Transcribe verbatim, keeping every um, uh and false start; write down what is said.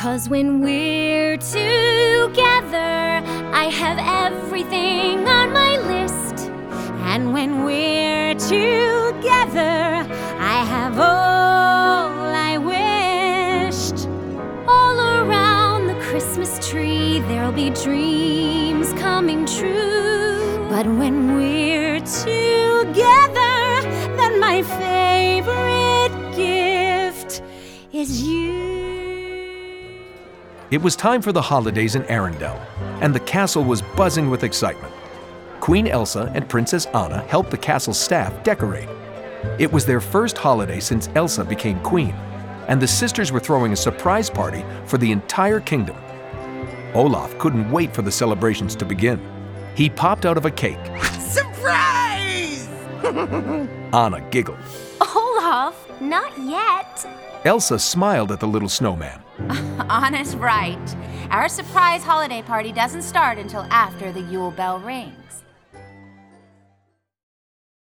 'Cause when we're together, I have everything on my list. And when we're together, I have all I wished. All around the Christmas tree, there'll be dreams coming true. But when we're together, then my favorite gift is you. It was time for the holidays in Arendelle, and the castle was buzzing with excitement. Queen Elsa and Princess Anna helped the castle staff decorate. It was their first holiday since Elsa became queen, and the sisters were throwing a surprise party for the entire kingdom. Olaf couldn't wait for the celebrations to begin. He popped out of a cake. Surprise! Anna giggled. Olaf, not yet. Elsa smiled at the little snowman. Anna's right. Our surprise holiday party doesn't start until after the Yule bell rings.